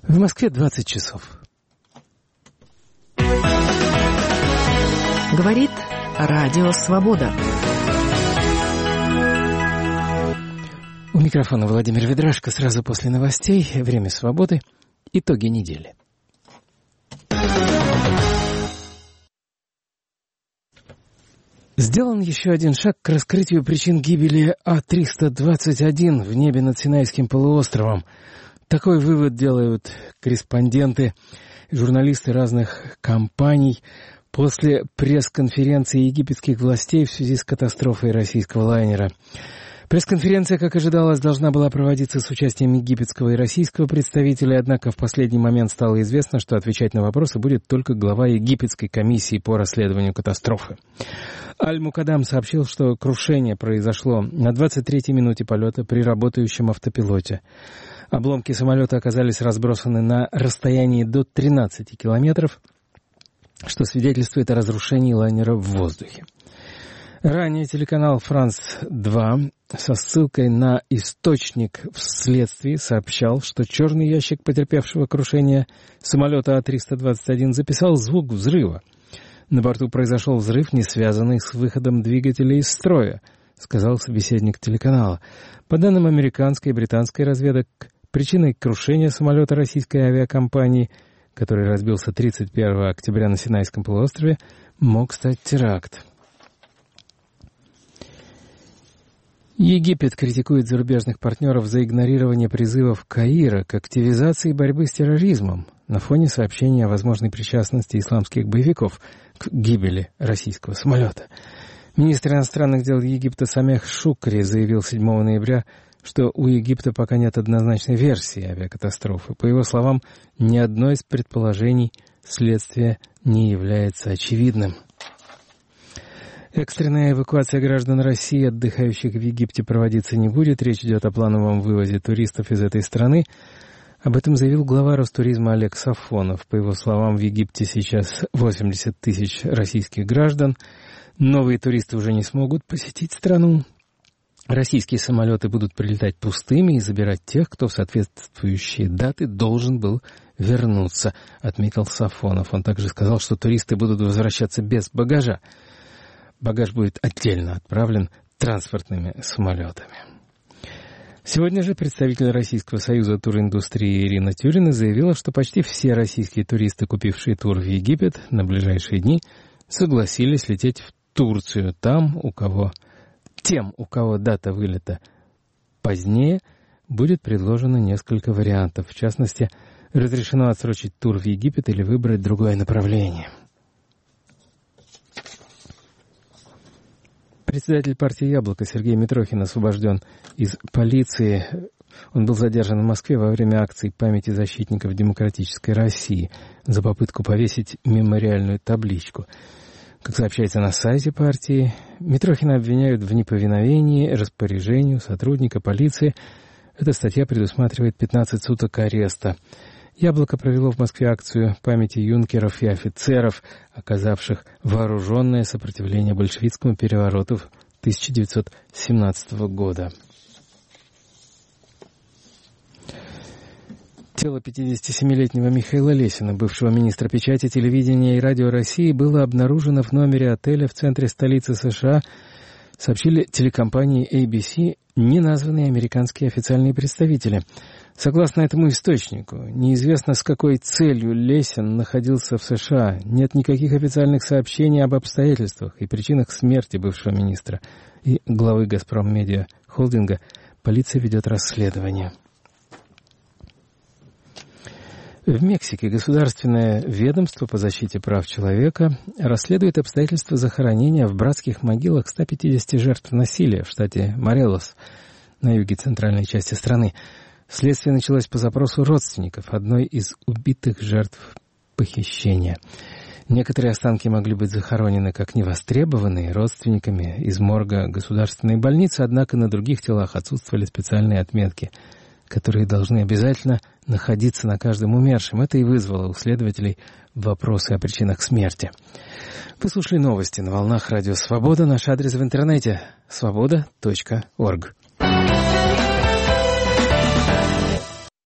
В Москве 20 часов. Говорит Радио Свобода. У микрофона Владимир Ведрашко. Сразу после новостей «Время свободы». Итоги недели. Сделан еще один шаг к раскрытию причин гибели А-321 в небе над Синайским полуостровом. Такой вывод делают корреспонденты, журналисты разных компаний после пресс-конференции египетских властей в связи с катастрофой российского лайнера. Пресс-конференция, как ожидалось, должна была проводиться с участием египетского и российского представителей, однако в последний момент стало известно, что отвечать на вопросы будет только глава египетской комиссии по расследованию катастрофы. Аль-Мукадам сообщил, что крушение произошло на 23-й минуте полета при работающем автопилоте. Обломки самолета оказались разбросаны на расстоянии до 13 километров, что свидетельствует о разрушении лайнера в воздухе. Ранее телеканал «Франс-2» со ссылкой на источник в следствии сообщал, что черный ящик потерпевшего крушение самолета А-321 записал звук взрыва. На борту произошел взрыв, не связанный с выходом двигателя из строя, сказал собеседник телеканала. По данным американской и британской разведок, причиной крушения самолета российской авиакомпании, который разбился 31 октября на Синайском полуострове, мог стать теракт. Египет критикует зарубежных партнеров за игнорирование призывов Каира к активизации борьбы с терроризмом на фоне сообщения о возможной причастности исламских боевиков к гибели российского самолета. Министр иностранных дел Египта Самех Шукри заявил 7 ноября, что у Египта пока нет однозначной версии авиакатастрофы. По его словам, ни одно из предположений следствия не является очевидным. Экстренная эвакуация граждан России, отдыхающих в Египте, проводиться не будет. Речь идет о плановом вывозе туристов из этой страны. Об этом заявил глава Ростуризма Олег Сафонов. По его словам, в Египте сейчас 80 тысяч российских граждан. Новые туристы уже не смогут посетить страну. Российские самолеты будут прилетать пустыми и забирать тех, кто в соответствующие даты должен был вернуться, отметил Сафонов. Он также сказал, что туристы будут возвращаться без багажа. Багаж будет отдельно отправлен транспортными самолетами. Сегодня же представитель Российского союза туриндустрии Ирина Тюрина заявила, что почти все российские туристы, купившие тур в Египет, на ближайшие дни согласились лететь в Турцию. Тем, у кого дата вылета позднее, будет предложено несколько вариантов. В частности, разрешено отсрочить тур в Египет или выбрать другое направление. Председатель партии «Яблоко» Сергей Митрохин освобожден из полиции. Он был задержан в Москве во время акции памяти защитников демократической России за попытку повесить мемориальную табличку. Как сообщается на сайте партии, Митрохина обвиняют в неповиновении распоряжению сотрудника полиции. Эта статья предусматривает 15 суток ареста. «Яблоко» провело в Москве акцию памяти юнкеров и офицеров, оказавших вооруженное сопротивление большевистскому перевороту 1917 года. Тело 57-летнего Михаила Лесина, бывшего министра печати, телевидения и радио России, было обнаружено в номере отеля в центре столицы США, сообщили телекомпании ABC неназванные американские официальные представители. Согласно этому источнику, неизвестно, с какой целью Лесин находился в США. Нет никаких официальных сообщений об обстоятельствах и причинах смерти бывшего министра и главы «Газпром Медиа» холдинга. Полиция ведет расследование. В Мексике государственное ведомство по защите прав человека расследует обстоятельства захоронения в братских могилах 150 жертв насилия в штате Морелос на юге центральной части страны. Следствие началось по запросу родственников одной из убитых жертв похищения. Некоторые останки могли быть захоронены как невостребованные родственниками из морга государственной больницы, однако на других телах отсутствовали специальные отметки, которые должны обязательно находиться на каждом умершем. Это и вызвало у следователей вопросы о причинах смерти. Вы слушали новости на волнах Радио Свобода. Наш адрес в интернете — свобода.орг.